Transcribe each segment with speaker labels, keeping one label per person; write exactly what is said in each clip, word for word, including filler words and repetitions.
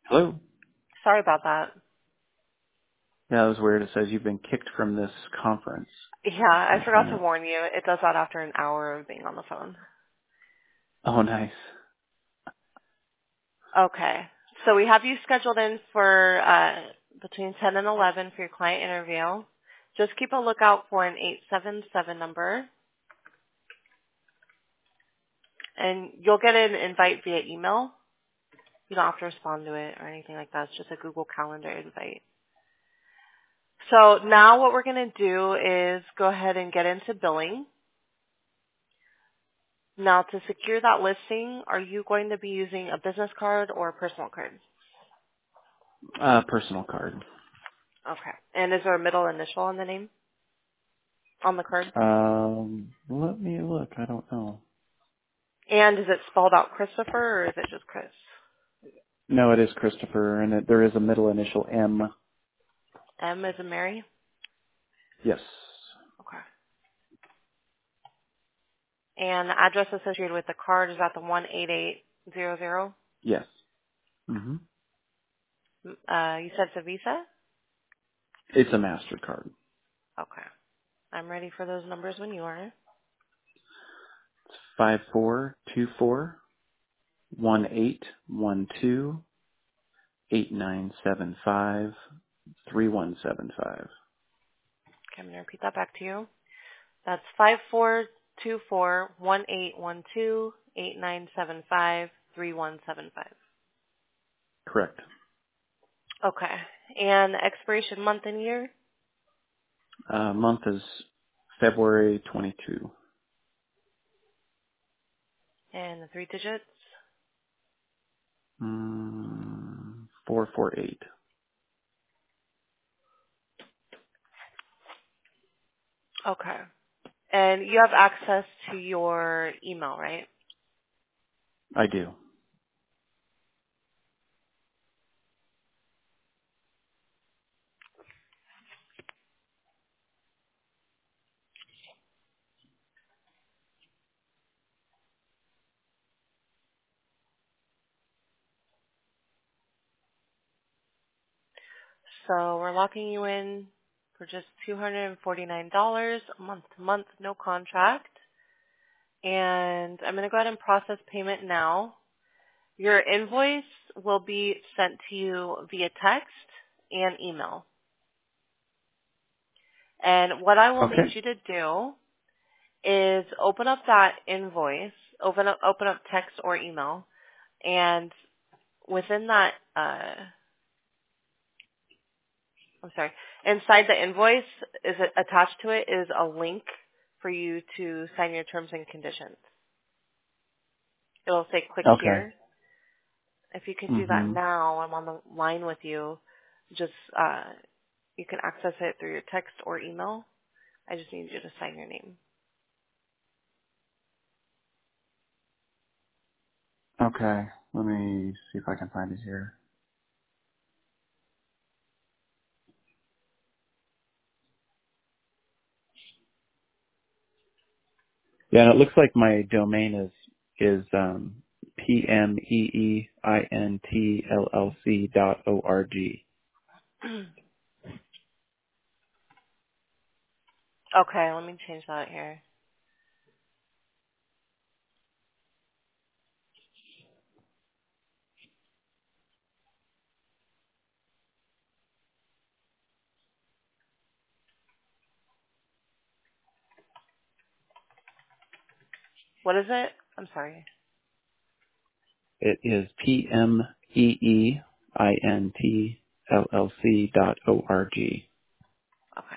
Speaker 1: Hello?
Speaker 2: Sorry about that.
Speaker 1: Yeah, that was weird. It says you've been kicked from this conference.
Speaker 2: Yeah, I
Speaker 1: Please
Speaker 2: forgot
Speaker 1: hang
Speaker 2: to
Speaker 1: up.
Speaker 2: warn you. It does that after an hour of being on the phone.
Speaker 1: Oh, nice.
Speaker 2: Okay. So we have you scheduled in for uh, between ten and eleven for your client interview. Just keep a lookout for an eight seven seven number, and you'll get an invite via email. You don't have to respond to it or anything like that. It's just a Google Calendar invite. So now what we're going to do is go ahead and get into billing. Now to secure that listing, are you going to be using a business card or a personal card?
Speaker 1: Uh, personal card.
Speaker 2: Okay. And is there a middle initial on the name, on the card?
Speaker 1: Um, let me look. I don't know.
Speaker 2: And is it spelled out Christopher or is it just Chris?
Speaker 1: No, it is Christopher, and it, there is a middle initial M.
Speaker 2: M is in Mary?
Speaker 1: Yes.
Speaker 2: Okay. And the address associated with the card is at the one eight eight zero zero?
Speaker 1: Yes. Mm-hmm.
Speaker 2: Uh, you said it's a Visa?
Speaker 1: It's a MasterCard.
Speaker 2: Okay. I'm ready for those numbers when you are.
Speaker 1: It's five four two four one eight one two eight nine seven five three one seven five.
Speaker 2: Okay, I'm going to repeat that back to you. That's five four two four one eight one two eight nine seven five three one seven five.
Speaker 1: Correct.
Speaker 2: Okay. And the expiration month and year
Speaker 1: Uh, month is February twenty-two.
Speaker 2: and the three digits.
Speaker 1: Mm, four four eight.
Speaker 2: Okay. And you have access to your email, right?
Speaker 1: I do.
Speaker 2: So we're locking you in for just two hundred forty-nine dollars month to month, no contract. And I'm going to go ahead and process payment now. Your invoice will be sent to you via text and email. And what I will need
Speaker 1: Okay.
Speaker 2: you to do is open up that invoice, open up, open up text or email, and within that, uh, I'm sorry, inside the invoice is attached to it is a link for you to sign your terms and conditions. It'll say click
Speaker 1: Okay.
Speaker 2: here. If you can do that
Speaker 1: Mhm.
Speaker 2: now, I'm on the line with you. Just, uh, you can access it through your text or email. I just need you to sign your name.
Speaker 1: Okay. Let me see if I can find it here. Yeah, and it looks like my domain is is um p m e e i n t l l c dot o r g.
Speaker 2: Okay, let me change that here. What is it? I'm sorry.
Speaker 1: It is p m e e i n t l l c dot o r g.
Speaker 2: Okay.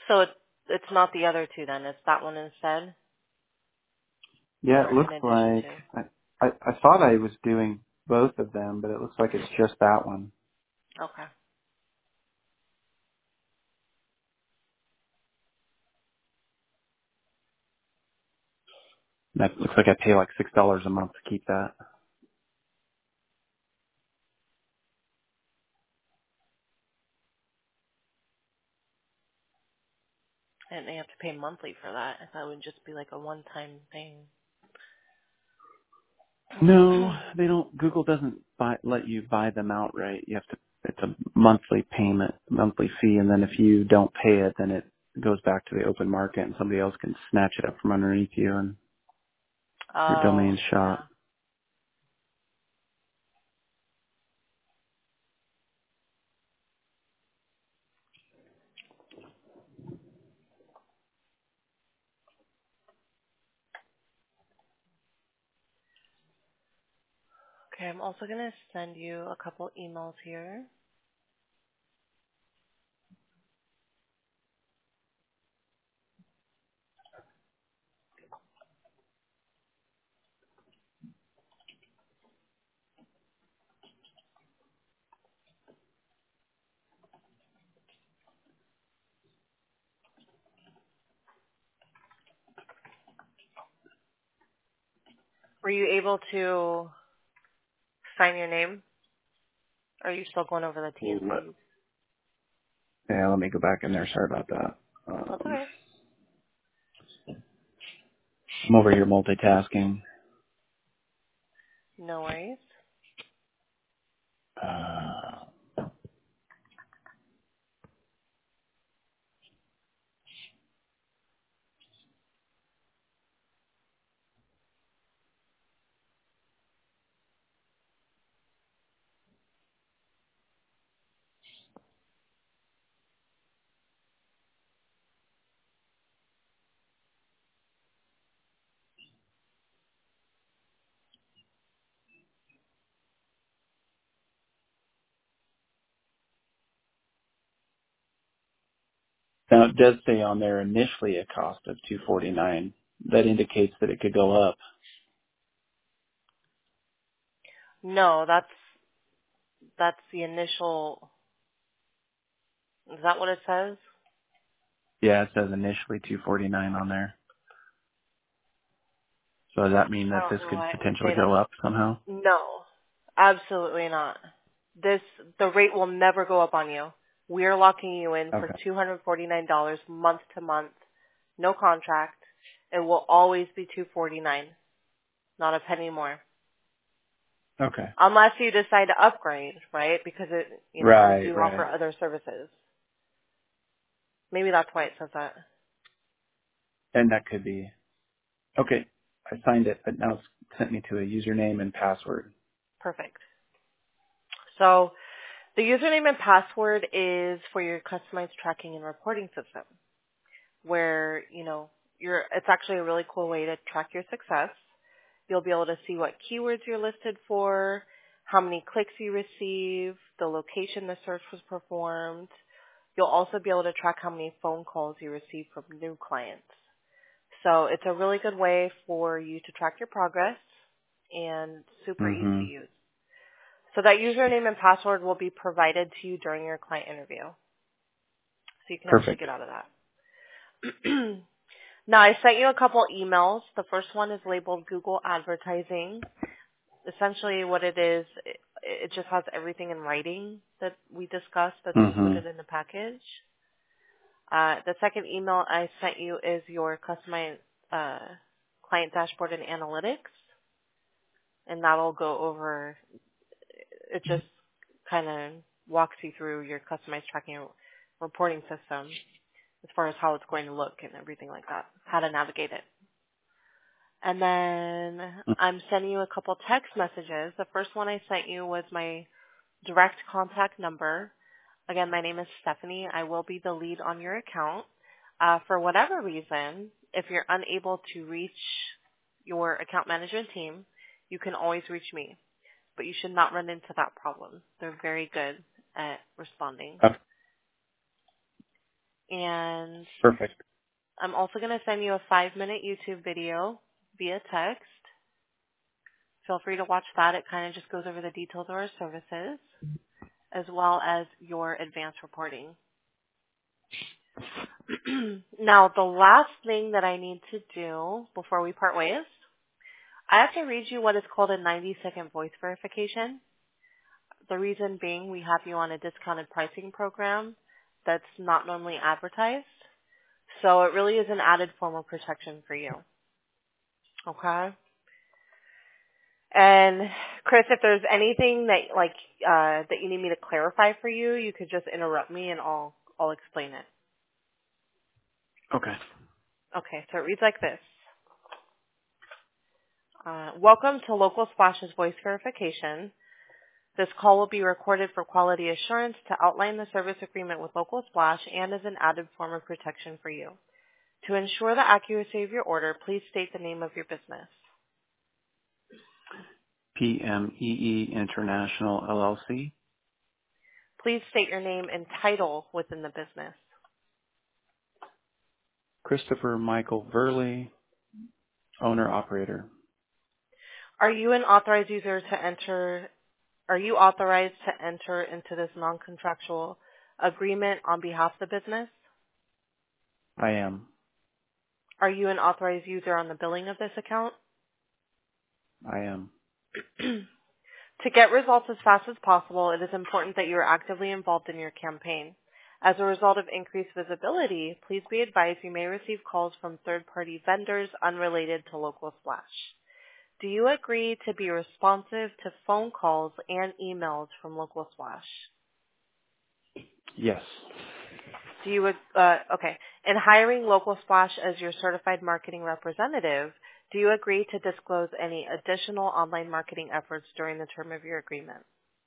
Speaker 2: So it, it's not the other two then. It's that one instead,
Speaker 1: Yeah,
Speaker 2: or
Speaker 1: it
Speaker 2: in
Speaker 1: looks
Speaker 2: addition
Speaker 1: like
Speaker 2: to.
Speaker 1: I, I I thought I was doing both of them, but it looks like it's just that one.
Speaker 2: Okay.
Speaker 1: That looks like I pay like six dollars a month to keep that.
Speaker 2: And they have to pay monthly for that. I thought it would just be like a one-time thing.
Speaker 1: No, they don't. Google doesn't buy, let you buy them outright. You have to. It's a monthly payment, monthly fee, and then if you don't pay it, then it goes back to the open market, and somebody else can snatch it up from underneath you, and your
Speaker 2: Oh,
Speaker 1: domain's
Speaker 2: yeah.
Speaker 1: shot.
Speaker 2: Okay, I'm also going to send you a couple emails here. Were you able to sign your name? Or are you still going over the T and
Speaker 1: Let,
Speaker 2: C's?
Speaker 1: yeah, let me go back in there. Sorry about that.
Speaker 2: That's
Speaker 1: Um,
Speaker 2: okay.
Speaker 1: I'm over here multitasking.
Speaker 2: No worries.
Speaker 1: Uh, Now it does say on there initially a cost of two forty-nine. That indicates that it could go up.
Speaker 2: No, that's that's the initial. Is that what it says?
Speaker 1: Yeah, it says initially two forty-nine on there. So does that mean
Speaker 2: I
Speaker 1: that
Speaker 2: don't
Speaker 1: this
Speaker 2: know
Speaker 1: could
Speaker 2: why it would
Speaker 1: potentially
Speaker 2: say that.
Speaker 1: go up somehow?
Speaker 2: No, absolutely not. This the rate will never go up on you. We're locking you in for
Speaker 1: Okay.
Speaker 2: two hundred forty-nine dollars month to month, no contract. It will always be two forty-nine, not a penny more,
Speaker 1: Okay.
Speaker 2: unless you decide to upgrade, right? Because it, you know, we
Speaker 1: Right,
Speaker 2: do offer
Speaker 1: right.
Speaker 2: other services. Maybe that's why it says that.
Speaker 1: And that could be. Okay. I signed it, but now it's sent me to a username and password.
Speaker 2: Perfect. So the username and password is for your customized tracking and reporting system, where, you know, you're, it's actually a really cool way to track your success. You'll be able to see what keywords you're listed for, how many clicks you received, the location the search was performed. You'll also be able to track how many phone calls you receive from new clients. So it's a really good way for you to track your progress and super easy to
Speaker 1: Mm-hmm.
Speaker 2: use. So that username and password will be provided to you during your client interview. So you can actually
Speaker 1: Perfect.
Speaker 2: get out of that. Now, I sent you a couple emails. The first one is labeled Google Advertising. Essentially what it is, it, it just has everything in writing that we discussed that's
Speaker 1: Mm-hmm.
Speaker 2: included in the package. Uh, the second email I sent you is your customized uh, client dashboard and analytics. And that'll go over, it just kind of walks you through your customized tracking and reporting system as far as how it's going to look and everything like that, how to navigate it. And then I'm sending you a couple text messages. The first one I sent you was my direct contact number. Again, my name is Stephanie. I will be the lead on your account. Uh, for whatever reason, if you're unable to reach your account management team, you can always reach me. But you should not run into that problem. They're very good at responding.
Speaker 1: Okay.
Speaker 2: And
Speaker 1: Perfect.
Speaker 2: I'm also going to send you a five-minute YouTube video via text. Feel free to watch that. It kind of just goes over the details of our services as well as your advanced reporting. Now, the last thing that I need to do before we part ways, I have to read you what is called a ninety-second voice verification. The reason being we have you on a discounted pricing program that's not normally advertised. So it really is an added form of protection for you. Okay? And Chris, if there's anything that like uh, that you need me to clarify for you, you could just interrupt me and I'll I'll explain it.
Speaker 1: Okay.
Speaker 2: Okay, so it reads like this. Uh, welcome to Local Splash's voice verification. This call will be recorded for quality assurance to outline the service agreement with Local Splash and as an added form of protection for you. To ensure the accuracy of your order, please state the name of your business.
Speaker 1: P M E E International L L C.
Speaker 2: Please state your name and title within the business.
Speaker 1: Christopher Michael Verley, owner operator.
Speaker 2: Are you an authorized user to enter, are you authorized to enter into this non-contractual agreement on behalf of the business?
Speaker 1: I am.
Speaker 2: Are you an authorized user on the billing of this account?
Speaker 1: I am.
Speaker 2: To get results as fast as possible, it is important that you are actively involved in your campaign. As a result of increased visibility, please be advised you may receive calls from third-party vendors unrelated to Local Splash. Do you agree to be responsive to phone calls and emails from Local Splash?
Speaker 1: Yes.
Speaker 2: Do you, uh, okay. In hiring Local Splash as your certified marketing representative, do you agree to disclose any additional online marketing efforts during the term of your agreement?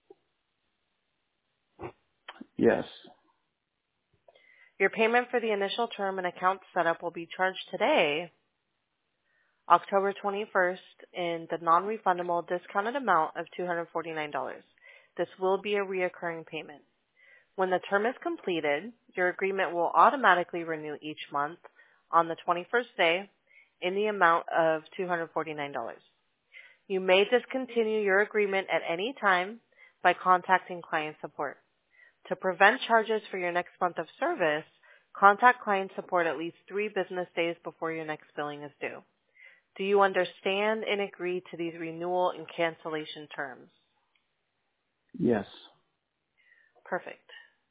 Speaker 1: Yes.
Speaker 2: Your payment for the initial term and account setup will be charged today, October twenty-first, in the non-refundable discounted amount of two hundred forty-nine dollars. This will be a reoccurring payment. When the term is completed, your agreement will automatically renew each month on the twenty-first day in the amount of two hundred forty-nine dollars. You may discontinue your agreement at any time by contacting client support. To prevent charges for your next month of service, contact client support at least three business days before your next billing is due. Do you understand and agree to these renewal and cancellation terms?
Speaker 1: Yes.
Speaker 2: Perfect.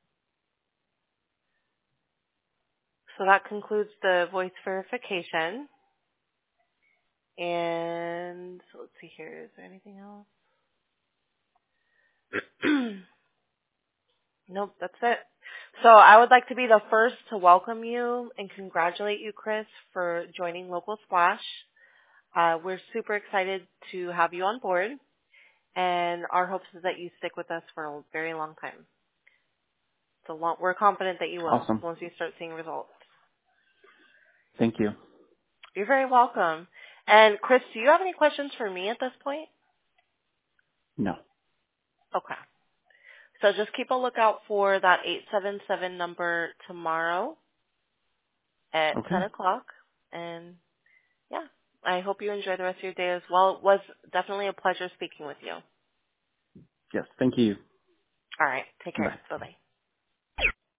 Speaker 2: So that concludes the voice verification. And so let's see here. Is there anything else? Nope, that's it. So I would like to be the first to welcome you and congratulate you, Chris, for joining Local Splash. Uh, we're super excited to have you on board, and our hopes is that you stick with us for a very long time. So long, we're confident that you will
Speaker 1: Awesome.
Speaker 2: once you start seeing results.
Speaker 1: Thank you.
Speaker 2: You're very welcome. And Chris, do you have any questions for me at this point?
Speaker 1: No.
Speaker 2: Okay. So just keep a lookout for that eight seven seven number tomorrow at ten
Speaker 1: Okay.
Speaker 2: o'clock. And yeah, I hope you enjoy the rest of your day as well. It was definitely a pleasure speaking with you.
Speaker 1: Yes. Thank you.
Speaker 2: All right. Take care.
Speaker 1: Bye.
Speaker 2: Bye-bye.